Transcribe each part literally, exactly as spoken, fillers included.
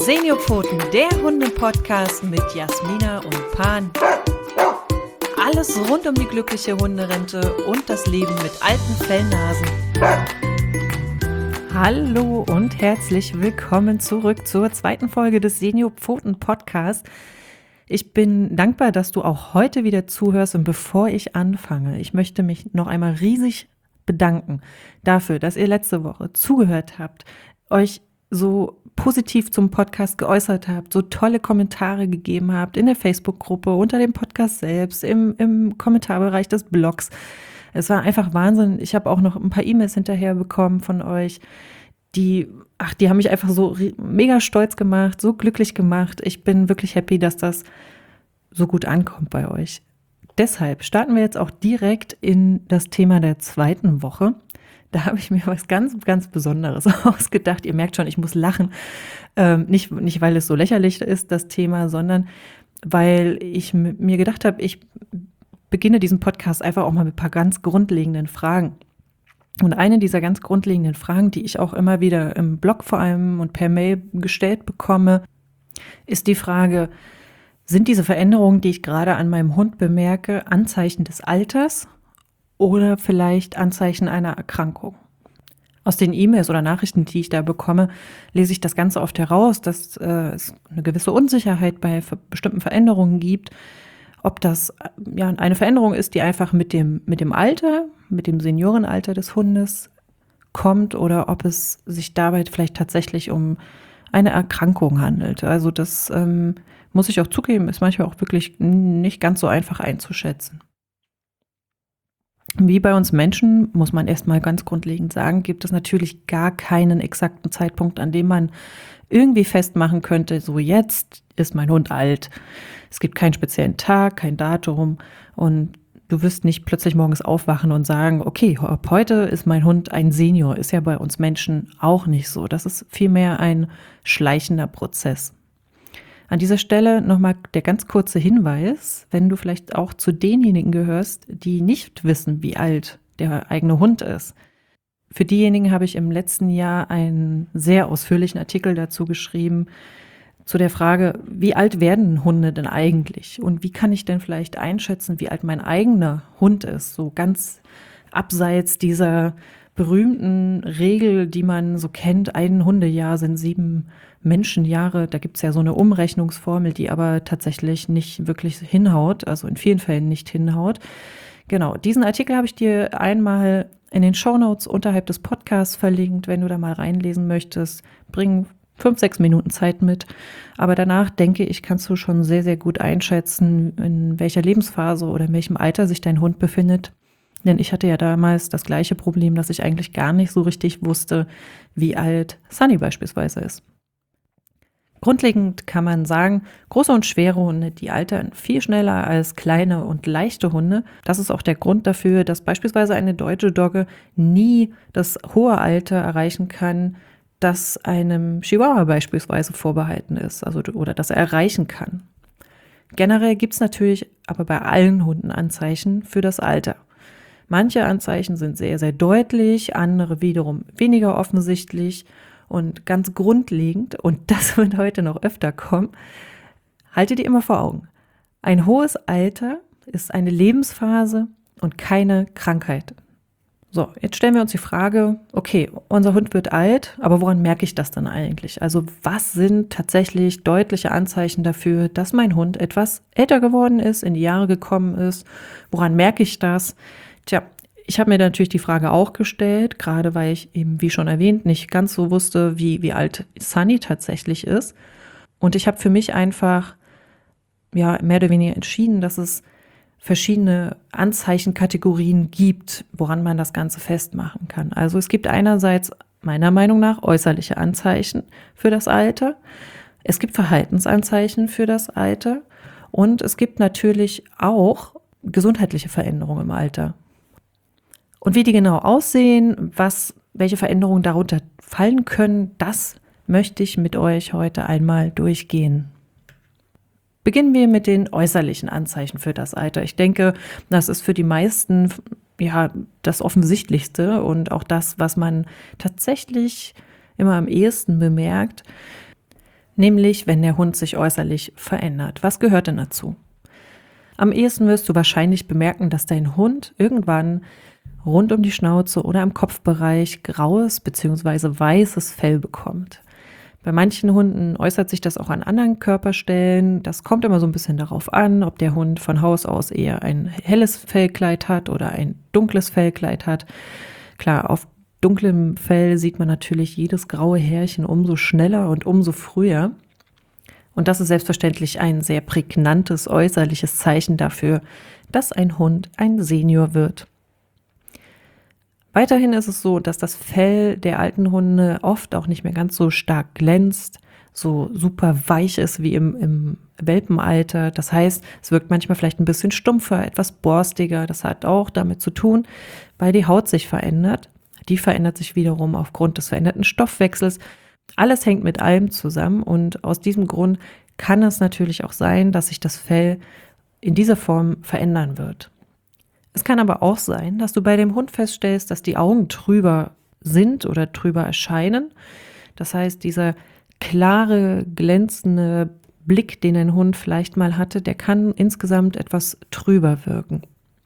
Seniorpfoten, der Hunde-Podcast mit Jasmina und Pan. Alles rund um die glückliche Hunderente und das Leben mit alten Fellnasen. Hallo und herzlich willkommen zurück zur zweiten Folge des Seniorpfoten-Podcasts. Ich bin dankbar, dass du auch heute wieder zuhörst, und bevor ich anfange, ich möchte mich noch einmal riesig bedanken dafür, dass ihr letzte Woche zugehört habt, euch so positiv zum Podcast geäußert habt, so tolle Kommentare gegeben habt in der Facebook-Gruppe, unter dem Podcast selbst, im, im Kommentarbereich des Blogs. Es war einfach Wahnsinn. Ich habe auch noch ein paar E-Mails hinterher bekommen von euch, die, ach, die haben mich einfach so mega stolz gemacht, so glücklich gemacht. Ich bin wirklich happy, dass das so gut ankommt bei euch. Deshalb starten wir jetzt auch direkt in das Thema der zweiten Woche. Da habe ich mir was ganz, ganz Besonderes ausgedacht. Ihr merkt schon, ich muss lachen. Ähm, nicht, nicht, weil es so lächerlich ist, das Thema, sondern weil ich m- mir gedacht habe, ich beginne diesen Podcast einfach auch mal mit ein paar ganz grundlegenden Fragen. Und eine dieser ganz grundlegenden Fragen, die ich auch immer wieder im Blog vor allem und per Mail gestellt bekomme, ist die Frage: Sind diese Veränderungen, die ich gerade an meinem Hund bemerke, Anzeichen des Alters oder vielleicht Anzeichen einer Erkrankung? Aus den E-Mails oder Nachrichten, die ich da bekomme, lese ich das Ganze oft heraus, dass äh, es eine gewisse Unsicherheit bei ver- bestimmten Veränderungen gibt. Ob das äh, ja eine Veränderung ist, die einfach mit dem, mit dem Alter, mit dem Seniorenalter des Hundes kommt, oder ob es sich dabei vielleicht tatsächlich um eine Erkrankung handelt. Also das ähm, muss ich auch zugeben, ist manchmal auch wirklich nicht ganz so einfach einzuschätzen. Wie bei uns Menschen, muss man erstmal ganz grundlegend sagen, gibt es natürlich gar keinen exakten Zeitpunkt, an dem man irgendwie festmachen könnte, so jetzt ist mein Hund alt. Es gibt keinen speziellen Tag, kein Datum, und du wirst nicht plötzlich morgens aufwachen und sagen, okay, ab heute ist mein Hund ein Senior. Ist ja bei uns Menschen auch nicht so. Das ist vielmehr ein schleichender Prozess. An dieser Stelle nochmal der ganz kurze Hinweis, wenn du vielleicht auch zu denjenigen gehörst, die nicht wissen, wie alt der eigene Hund ist. Für diejenigen habe ich im letzten Jahr einen sehr ausführlichen Artikel dazu geschrieben, zu der Frage, wie alt werden Hunde denn eigentlich? Und wie kann ich denn vielleicht einschätzen, wie alt mein eigener Hund ist? So ganz abseits dieser berühmten Regel, die man so kennt, ein Hundejahr sind sieben Menschenjahre. Da gibt es ja so eine Umrechnungsformel, die aber tatsächlich nicht wirklich hinhaut, also in vielen Fällen nicht hinhaut. Genau, diesen Artikel habe ich dir einmal in den Shownotes unterhalb des Podcasts verlinkt, wenn du da mal reinlesen möchtest. Bring fünf, sechs Minuten Zeit mit. Aber danach, denke ich, kannst du schon sehr, sehr gut einschätzen, in welcher Lebensphase oder in welchem Alter sich dein Hund befindet. Denn ich hatte ja damals das gleiche Problem, dass ich eigentlich gar nicht so richtig wusste, wie alt Sunny beispielsweise ist. Grundlegend kann man sagen, große und schwere Hunde, die altern viel schneller als kleine und leichte Hunde. Das ist auch der Grund dafür, dass beispielsweise eine deutsche Dogge nie das hohe Alter erreichen kann, das einem Chihuahua beispielsweise vorbehalten ist, also oder das er erreichen kann. Generell gibt es natürlich aber bei allen Hunden Anzeichen für das Alter. Manche Anzeichen sind sehr, sehr deutlich, andere wiederum weniger offensichtlich. Und ganz grundlegend, und das wird heute noch öfter kommen, halte dir immer vor Augen: Ein hohes Alter ist eine Lebensphase und keine Krankheit. So, jetzt stellen wir uns die Frage, okay, unser Hund wird alt, aber woran merke ich das dann eigentlich? Also was sind tatsächlich deutliche Anzeichen dafür, dass mein Hund etwas älter geworden ist, in die Jahre gekommen ist? Woran merke ich das? Tja, ich habe mir natürlich die Frage auch gestellt, gerade weil ich eben, wie schon erwähnt, nicht ganz so wusste, wie, wie alt Sunny tatsächlich ist. Und ich habe für mich einfach ja mehr oder weniger entschieden, dass es verschiedene Anzeichenkategorien gibt, woran man das Ganze festmachen kann. Also es gibt einerseits meiner Meinung nach äußerliche Anzeichen für das Alter, es gibt Verhaltensanzeichen für das Alter und es gibt natürlich auch gesundheitliche Veränderungen im Alter. Und wie die genau aussehen, was, welche Veränderungen darunter fallen können, das möchte ich mit euch heute einmal durchgehen. Beginnen wir mit den äußerlichen Anzeichen für das Alter. Ich denke, das ist für die meisten ja das Offensichtlichste und auch das, was man tatsächlich immer am ehesten bemerkt. nämlich wenn der Hund sich äußerlich verändert. Was gehört denn dazu? Am ehesten wirst du wahrscheinlich bemerken, dass dein Hund irgendwann rund um die Schnauze oder im Kopfbereich graues bzw. weißes Fell bekommt. Bei manchen Hunden äußert sich das auch an anderen Körperstellen. Das kommt immer so ein bisschen darauf an, ob der Hund von Haus aus eher ein helles Fellkleid hat oder ein dunkles Fellkleid hat. Klar, auf dunklem Fell sieht man natürlich jedes graue Härchen umso schneller und umso früher. Und das ist selbstverständlich ein sehr prägnantes äußerliches Zeichen dafür, dass ein Hund ein Senior wird. Weiterhin ist es so, dass das Fell der alten Hunde oft auch nicht mehr ganz so stark glänzt, so super weich ist wie im, im Welpenalter. Das heißt, es wirkt manchmal vielleicht ein bisschen stumpfer, etwas borstiger. Das hat auch damit zu tun, weil die Haut sich verändert. Die verändert sich wiederum aufgrund des veränderten Stoffwechsels. Alles hängt mit allem zusammen und aus diesem Grund kann es natürlich auch sein, dass sich das Fell in dieser Form verändern wird. Es kann aber auch sein, dass du bei dem Hund feststellst, dass die Augen trüber sind oder trüber erscheinen. Das heißt, dieser klare, glänzende Blick, den ein Hund vielleicht mal hatte, der kann insgesamt etwas trüber wirken.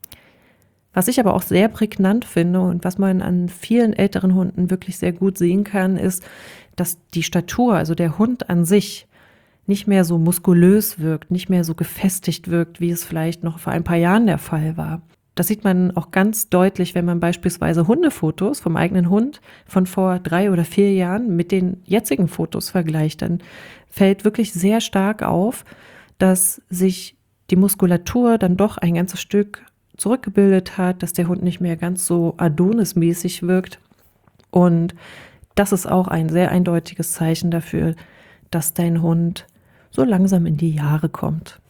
Was ich aber auch sehr prägnant finde und was man an vielen älteren Hunden wirklich sehr gut sehen kann, ist, dass die Statur, also der Hund an sich, nicht mehr so muskulös wirkt, nicht mehr so gefestigt wirkt, wie es vielleicht noch vor ein paar Jahren der Fall war. Das sieht man auch ganz deutlich, wenn man beispielsweise Hundefotos vom eigenen Hund von vor drei oder vier Jahren mit den jetzigen Fotos vergleicht. Dann fällt wirklich sehr stark auf, dass sich die Muskulatur dann doch ein ganzes Stück zurückgebildet hat, dass der Hund nicht mehr ganz so Adonis-mäßig wirkt. Und das ist auch ein sehr eindeutiges Zeichen dafür, dass dein Hund so langsam in die Jahre kommt.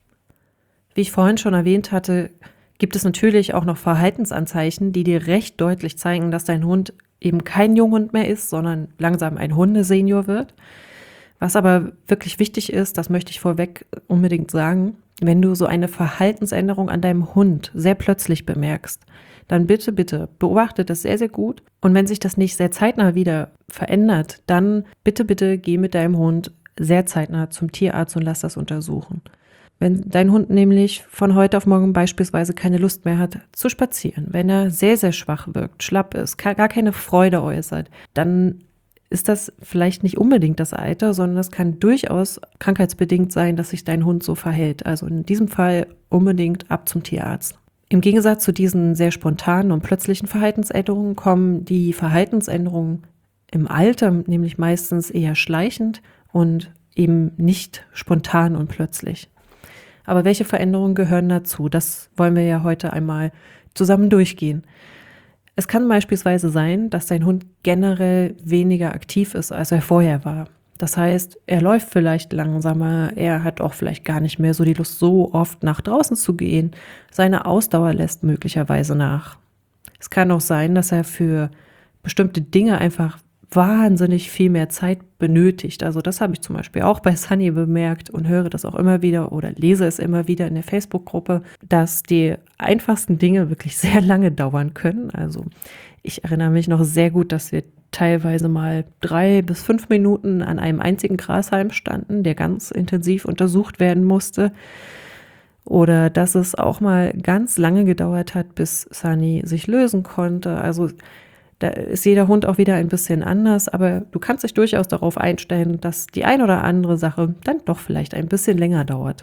Wie ich vorhin schon erwähnt hatte, gibt es natürlich auch noch Verhaltensanzeichen, die dir recht deutlich zeigen, dass dein Hund eben kein Junghund mehr ist, sondern langsam ein Hundesenior wird. Was aber wirklich wichtig ist, das möchte ich vorweg unbedingt sagen, wenn du so eine Verhaltensänderung an deinem Hund sehr plötzlich bemerkst, dann bitte, bitte beobachte das sehr, sehr gut. Und wenn sich das nicht sehr zeitnah wieder verändert, dann bitte, bitte geh mit deinem Hund sehr zeitnah zum Tierarzt und lass das untersuchen. Wenn dein Hund nämlich von heute auf morgen beispielsweise keine Lust mehr hat zu spazieren, wenn er sehr, sehr schwach wirkt, schlapp ist, gar keine Freude äußert, dann ist das vielleicht nicht unbedingt das Alter, sondern es kann durchaus krankheitsbedingt sein, dass sich dein Hund so verhält. Also in diesem Fall unbedingt ab zum Tierarzt. Im Gegensatz zu diesen sehr spontanen und plötzlichen Verhaltensänderungen kommen die Verhaltensänderungen im Alter nämlich meistens eher schleichend und eben nicht spontan und plötzlich. Aber welche Veränderungen gehören dazu? Das wollen wir ja heute einmal zusammen durchgehen. Es kann beispielsweise sein, dass dein Hund generell weniger aktiv ist, als er vorher war. Das heißt, er läuft vielleicht langsamer, er hat auch vielleicht gar nicht mehr so die Lust, so oft nach draußen zu gehen. Seine Ausdauer lässt möglicherweise nach. Es kann auch sein, dass er für bestimmte Dinge einfach wahnsinnig viel mehr Zeit benötigt. Also das habe ich zum Beispiel auch bei Sunny bemerkt und höre das auch immer wieder oder lese es immer wieder in der Facebook-Gruppe, dass die einfachsten Dinge wirklich sehr lange dauern können. Also ich erinnere mich noch sehr gut, dass wir teilweise mal drei bis fünf Minuten an einem einzigen Grashalm standen, der ganz intensiv untersucht werden musste. Oder dass es auch mal ganz lange gedauert hat, bis Sunny sich lösen konnte. Also da ist jeder Hund auch wieder ein bisschen anders, aber du kannst dich durchaus darauf einstellen, dass die ein oder andere Sache dann doch vielleicht ein bisschen länger dauert.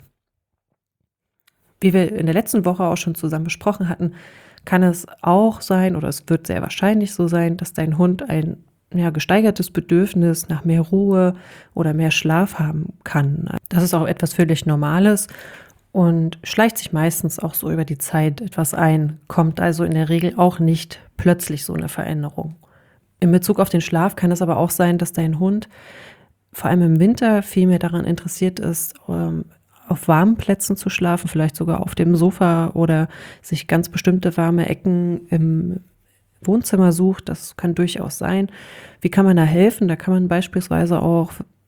Wie wir in der letzten Woche auch schon zusammen besprochen hatten, kann es auch sein oder es wird sehr wahrscheinlich so sein, dass dein Hund ein ja, gesteigertes Bedürfnis nach mehr Ruhe oder mehr Schlaf haben kann. Das ist auch etwas völlig Normales und schleicht sich meistens auch so über die Zeit etwas ein, kommt also in der Regel auch nicht plötzlich so eine Veränderung. In Bezug auf den Schlaf kann es aber auch sein, dass dein Hund vor allem im Winter viel mehr daran interessiert ist, auf warmen Plätzen zu schlafen, vielleicht sogar auf dem Sofa oder sich ganz bestimmte warme Ecken im Wohnzimmer sucht. Das kann durchaus sein. Wie kann man da helfen? Da kann man beispielsweise auch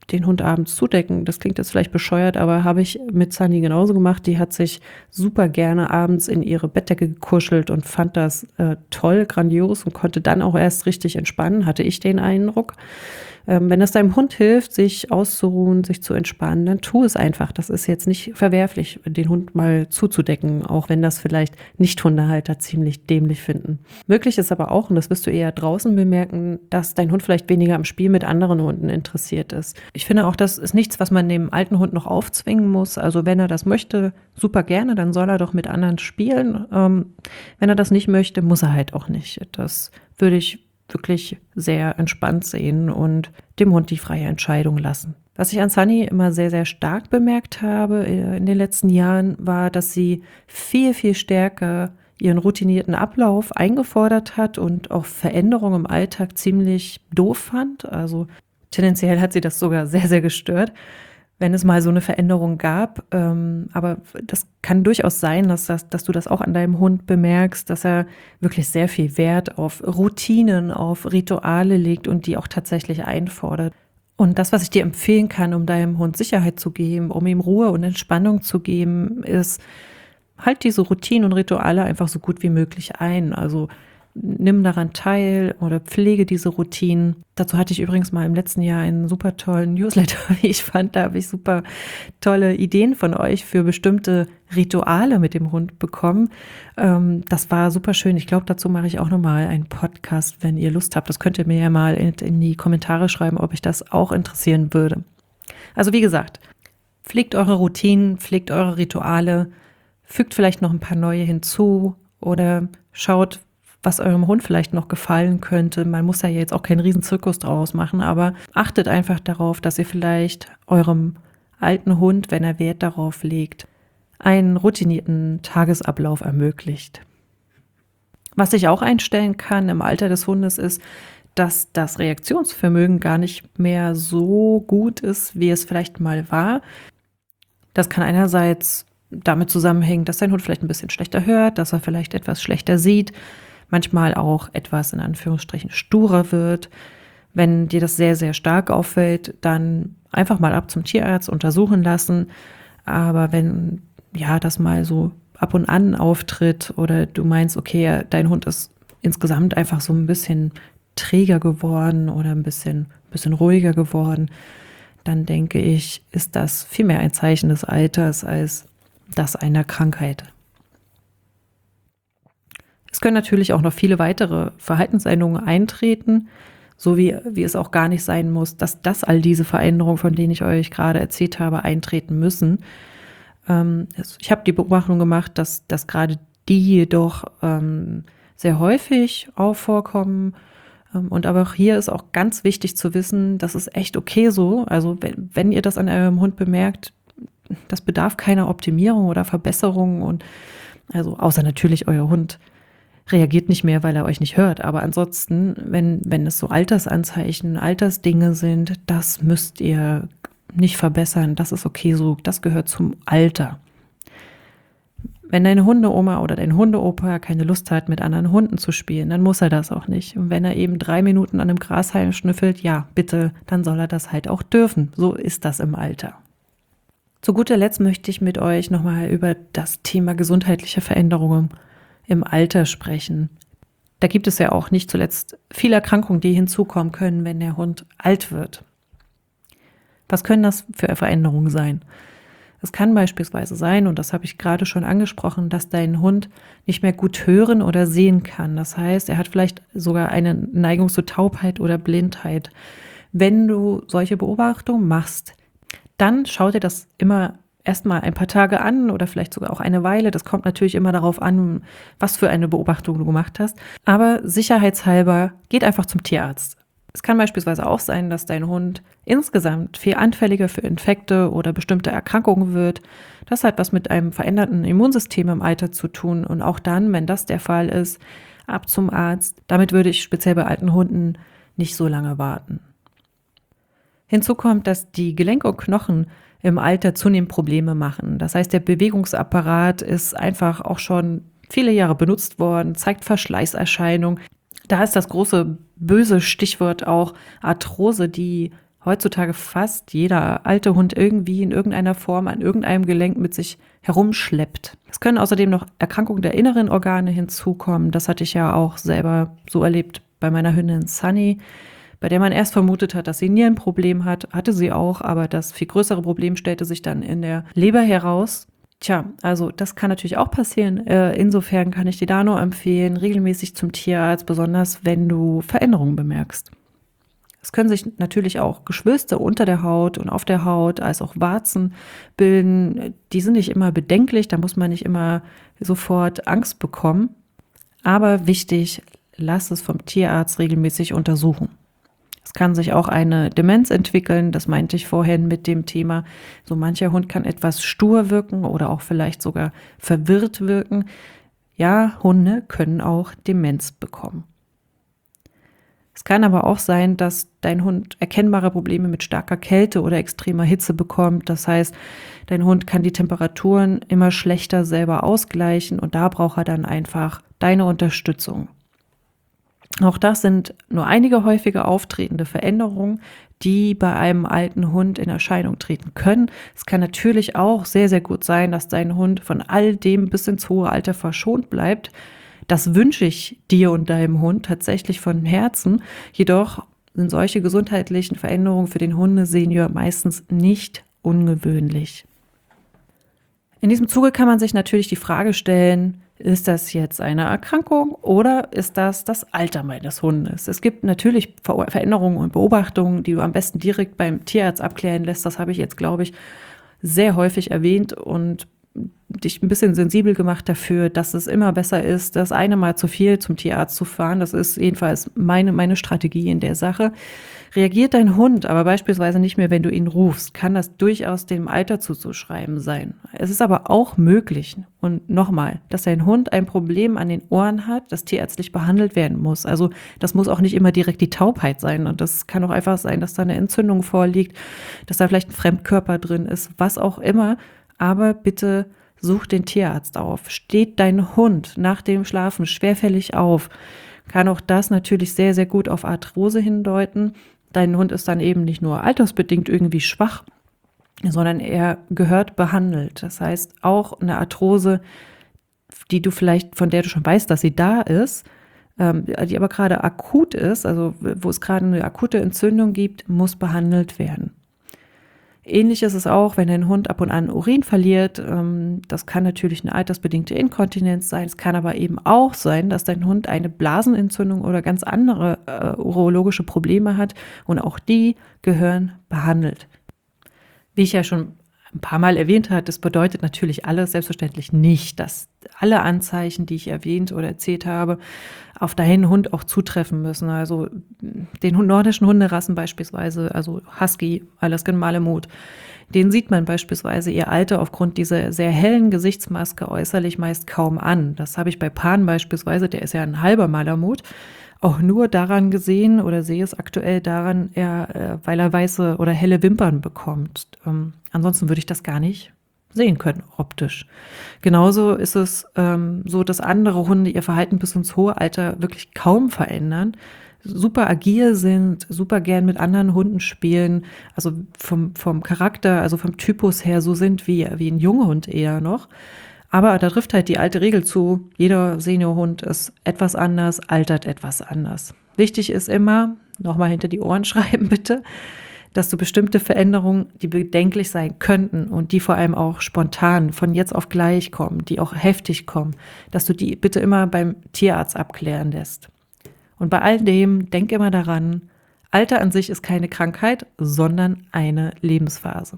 den Hund abends zudecken. Das klingt jetzt vielleicht bescheuert, aber habe ich mit Sunny genauso gemacht. Die hat sich super gerne abends in ihre Bettdecke gekuschelt und fand das äh, toll, grandios und konnte dann auch erst richtig entspannen, hatte ich den Eindruck. Ähm, wenn es deinem Hund hilft, sich auszuruhen, sich zu entspannen, dann tu es einfach. Das ist jetzt nicht verwerflich, den Hund mal zuzudecken, auch wenn das vielleicht Nicht-Hundehalter ziemlich dämlich finden. Möglich ist aber auch, und das wirst du eher draußen bemerken, dass dein Hund vielleicht weniger am Spiel mit anderen Hunden interessiert ist. Ich finde auch, das ist nichts, was man dem alten Hund noch aufzwingen muss. Also wenn er das möchte, super gerne, dann soll er doch mit anderen spielen. Ähm, wenn er das nicht möchte, muss er halt auch nicht. Das würde ich wirklich sehr entspannt sehen und dem Hund die freie Entscheidung lassen. Was ich an Sunny immer sehr, sehr stark bemerkt habe in den letzten Jahren, war, dass sie viel, viel stärker ihren routinierten Ablauf eingefordert hat und auch Veränderungen im Alltag ziemlich doof fand. Also tendenziell hat sie das sogar sehr, sehr gestört, wenn es mal so eine Veränderung gab. Ähm, aber das kann durchaus sein, dass, das, dass du das auch an deinem Hund bemerkst, dass er wirklich sehr viel Wert auf Routinen, auf Rituale legt und die auch tatsächlich einfordert. Und das, was ich dir empfehlen kann, um deinem Hund Sicherheit zu geben, um ihm Ruhe und Entspannung zu geben, ist, halt diese Routinen und Rituale einfach so gut wie möglich ein. Also nimm daran teil oder pflege diese Routinen. Dazu hatte ich übrigens mal im letzten Jahr einen super tollen Newsletter, wie ich fand. Da habe ich super tolle Ideen von euch für bestimmte Rituale mit dem Hund bekommen. Ähm, das war super schön. Ich glaube, dazu mache ich auch nochmal einen Podcast, wenn ihr Lust habt. Das könnt ihr mir ja mal in, in die Kommentare schreiben, ob euch das auch interessieren würde. Also wie gesagt, pflegt eure Routinen, pflegt eure Rituale, fügt vielleicht noch ein paar neue hinzu oder schaut, was eurem Hund vielleicht noch gefallen könnte. Man muss ja jetzt auch keinen riesen Zirkus draus machen, aber achtet einfach darauf, dass ihr vielleicht eurem alten Hund, wenn er Wert darauf legt, einen routinierten Tagesablauf ermöglicht. Was sich auch einstellen kann im Alter des Hundes ist, dass das Reaktionsvermögen gar nicht mehr so gut ist, wie es vielleicht mal war. Das kann einerseits damit zusammenhängen, dass dein Hund vielleicht ein bisschen schlechter hört, dass er vielleicht etwas schlechter sieht, manchmal auch etwas in Anführungsstrichen sturer wird. Wenn dir das sehr, sehr stark auffällt, dann einfach mal ab zum Tierarzt untersuchen lassen. Aber wenn ja das mal so ab und an auftritt oder du meinst, okay, dein Hund ist insgesamt einfach so ein bisschen träger geworden oder ein bisschen, bisschen ruhiger geworden, dann denke ich, ist das vielmehr ein Zeichen des Alters als das einer Krankheit. Es können natürlich auch noch viele weitere Verhaltensänderungen eintreten, so wie, wie es auch gar nicht sein muss, dass das all diese Veränderungen, von denen ich euch gerade erzählt habe, eintreten müssen. Ähm, ich habe die Beobachtung gemacht, dass, dass gerade die jedoch ähm, sehr häufig auch vorkommen. Ähm, und aber auch hier ist auch ganz wichtig zu wissen, das ist echt okay so. Also wenn, wenn ihr das an eurem Hund bemerkt, das bedarf keiner Optimierung oder Verbesserung. Und also außer natürlich euer Hund reagiert nicht mehr, weil er euch nicht hört. Aber ansonsten, wenn, wenn es so Altersanzeichen, Altersdinge sind, das müsst ihr nicht verbessern. Das ist okay so. Das gehört zum Alter. Wenn deine Hundeoma oder dein Hundeopa keine Lust hat, mit anderen Hunden zu spielen, dann muss er das auch nicht. Und wenn er eben drei Minuten an einem Grashalm schnüffelt, ja, bitte, dann soll er das halt auch dürfen. So ist das im Alter. Zu guter Letzt möchte ich mit euch nochmal über das Thema gesundheitliche Veränderungen im Alter sprechen. Da gibt es ja auch nicht zuletzt viele Erkrankungen, die hinzukommen können, wenn der Hund alt wird. Was können das für Veränderungen sein? Es kann beispielsweise sein, und das habe ich gerade schon angesprochen, dass dein Hund nicht mehr gut hören oder sehen kann. Das heißt, er hat vielleicht sogar eine Neigung zu Taubheit oder Blindheit. Wenn du solche Beobachtungen machst, dann schau dir das immer erstmal ein paar Tage an oder vielleicht sogar auch eine Weile. Das kommt natürlich immer darauf an, was für eine Beobachtung du gemacht hast. Aber sicherheitshalber geht einfach zum Tierarzt. Es kann beispielsweise auch sein, dass dein Hund insgesamt viel anfälliger für Infekte oder bestimmte Erkrankungen wird. Das hat was mit einem veränderten Immunsystem im Alter zu tun. Und auch dann, wenn das der Fall ist, ab zum Arzt. Damit würde ich speziell bei alten Hunden nicht so lange warten. Hinzu kommt, dass die Gelenke und Knochen im Alter zunehmend Probleme machen. Das heißt, der Bewegungsapparat ist einfach auch schon viele Jahre benutzt worden, zeigt Verschleißerscheinungen. Da ist das große böse Stichwort auch Arthrose, die heutzutage fast jeder alte Hund irgendwie in irgendeiner Form an irgendeinem Gelenk mit sich herumschleppt. Es können außerdem noch Erkrankungen der inneren Organe hinzukommen. Das hatte ich ja auch selber so erlebt bei meiner Hündin Sunny, bei der man erst vermutet hat, dass sie ein Nierenproblem hat. Hatte sie auch, aber das viel größere Problem stellte sich dann in der Leber heraus. Tja, also das kann natürlich auch passieren. Äh, insofern kann ich dir da nur empfehlen, regelmäßig zum Tierarzt, besonders wenn du Veränderungen bemerkst. Es können sich natürlich auch Geschwülste unter der Haut und auf der Haut, als auch Warzen bilden. Die sind nicht immer bedenklich, da muss man nicht immer sofort Angst bekommen. Aber wichtig, lass es vom Tierarzt regelmäßig untersuchen. Es kann sich auch eine Demenz entwickeln, das meinte ich vorhin mit dem Thema. So mancher Hund kann etwas stur wirken oder auch vielleicht sogar verwirrt wirken. Ja, Hunde können auch Demenz bekommen. Es kann aber auch sein, dass dein Hund erkennbare Probleme mit starker Kälte oder extremer Hitze bekommt. Das heißt, dein Hund kann die Temperaturen immer schlechter selber ausgleichen und da braucht er dann einfach deine Unterstützung. Auch das sind nur einige häufige auftretende Veränderungen, die bei einem alten Hund in Erscheinung treten können. Es kann natürlich auch sehr, sehr gut sein, dass dein Hund von all dem bis ins hohe Alter verschont bleibt. Das wünsche ich dir und deinem Hund tatsächlich von Herzen. Jedoch sind solche gesundheitlichen Veränderungen für den Hundesenior meistens nicht ungewöhnlich. In diesem Zuge kann man sich natürlich die Frage stellen, ist das jetzt eine Erkrankung oder ist das das Alter meines Hundes? Es gibt natürlich Veränderungen und Beobachtungen, die du am besten direkt beim Tierarzt abklären lässt. Das habe ich jetzt, glaube ich, sehr häufig erwähnt und dich ein bisschen sensibel gemacht dafür, dass es immer besser ist, das eine Mal zu viel zum Tierarzt zu fahren. Das ist jedenfalls meine, meine Strategie in der Sache. Reagiert dein Hund aber beispielsweise nicht mehr, wenn du ihn rufst, kann das durchaus dem Alter zuzuschreiben sein. Es ist aber auch möglich, und nochmal, dass dein Hund ein Problem an den Ohren hat, das tierärztlich behandelt werden muss. Also das muss auch nicht immer direkt die Taubheit sein und das kann auch einfach sein, dass da eine Entzündung vorliegt, dass da vielleicht ein Fremdkörper drin ist, was auch immer. Aber bitte such den Tierarzt auf. Steht dein Hund nach dem Schlafen schwerfällig auf, kann auch das natürlich sehr, sehr gut auf Arthrose hindeuten. Dein Hund ist dann eben nicht nur altersbedingt irgendwie schwach, sondern er gehört behandelt. Das heißt, auch eine Arthrose, die du vielleicht, von der du schon weißt, dass sie da ist, ähm, die aber gerade akut ist, also wo es gerade eine akute Entzündung gibt, muss behandelt werden. Ähnlich ist es auch, wenn dein Hund ab und an Urin verliert. Das kann natürlich eine altersbedingte Inkontinenz sein. Es kann aber eben auch sein, dass dein Hund eine Blasenentzündung oder ganz andere äh, urologische Probleme hat. Und auch die gehören behandelt. Wie ich ja schon ein paar Mal erwähnt habe, das bedeutet natürlich alles selbstverständlich nicht, dass alle Anzeichen, die ich erwähnt oder erzählt habe, auf deinen Hund auch zutreffen müssen. Also den nordischen Hunderassen beispielsweise, also Husky, Alaskan Malamut, den sieht man beispielsweise ihr Alter aufgrund dieser sehr hellen Gesichtsmaske äußerlich meist kaum an. Das habe ich bei Pan beispielsweise, der ist ja ein halber Malamut, auch nur daran gesehen oder sehe es aktuell daran, er, weil er weiße oder helle Wimpern bekommt. Ähm, ansonsten würde ich das gar nicht sehen können, optisch. Genauso ist es ähm, so, dass andere Hunde ihr Verhalten bis ins hohe Alter wirklich kaum verändern, super agil sind, super gern mit anderen Hunden spielen, also vom, vom Charakter, also vom Typus her so sind wie, wie ein Junghund eher noch. Aber da trifft halt die alte Regel zu, jeder Seniorhund ist etwas anders, altert etwas anders. Wichtig ist immer, nochmal hinter die Ohren schreiben bitte, dass du bestimmte Veränderungen, die bedenklich sein könnten und die vor allem auch spontan von jetzt auf gleich kommen, die auch heftig kommen, dass du die bitte immer beim Tierarzt abklären lässt. Und bei all dem, denk immer daran, Alter an sich ist keine Krankheit, sondern eine Lebensphase.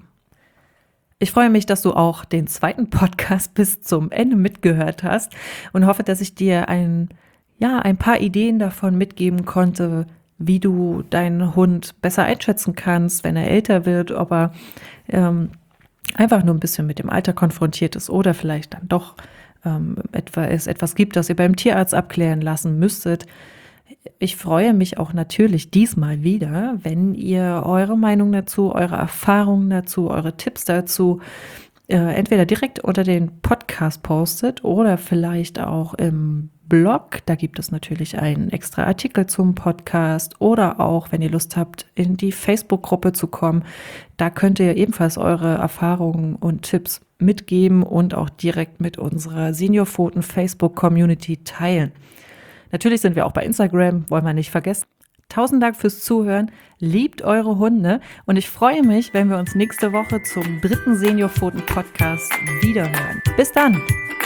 Ich freue mich, dass du auch den zweiten Podcast bis zum Ende mitgehört hast und hoffe, dass ich dir ein, ja, ein paar Ideen davon mitgeben konnte, wie du deinen Hund besser einschätzen kannst, wenn er älter wird, ob er ähm, einfach nur ein bisschen mit dem Alter konfrontiert ist oder vielleicht dann doch ähm, etwa, es etwas gibt, das ihr beim Tierarzt abklären lassen müsstet. Ich freue mich auch natürlich diesmal wieder, wenn ihr eure Meinung dazu, eure Erfahrungen dazu, eure Tipps dazu äh, entweder direkt unter den Podcast postet oder vielleicht auch im Blog. Da gibt es natürlich einen extra Artikel zum Podcast oder auch, wenn ihr Lust habt, in die Facebook-Gruppe zu kommen. Da könnt ihr ebenfalls eure Erfahrungen und Tipps mitgeben und auch direkt mit unserer Seniorpfoten Facebook-Community teilen. Natürlich sind wir auch bei Instagram, wollen wir nicht vergessen. Tausend Dank fürs Zuhören, liebt eure Hunde und ich freue mich, wenn wir uns nächste Woche zum dritten Seniorpfoten-Podcast wiederhören. Bis dann!